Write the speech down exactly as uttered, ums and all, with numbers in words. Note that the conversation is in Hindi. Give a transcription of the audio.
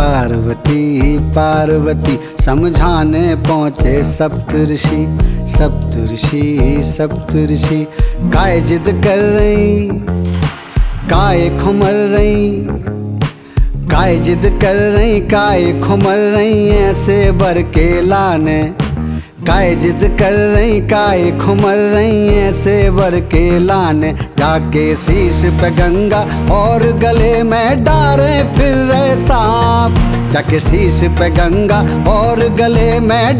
पार्वती पार्वती समझाने पहुँचे सप्तऋषि। सप्तऋषि सप्तऋषि काय जिद कर रही, काय खुमर रही, काय जिद कर रही, काय खुमर रही ऐसे बर के लाने। काय जिद कर रही, काय खुमर रही ऐसे बर के लाने। जाके शीश पे गंगा और गले में डारे फिर रहे सांप। जाके शीश पे गंगा और गले में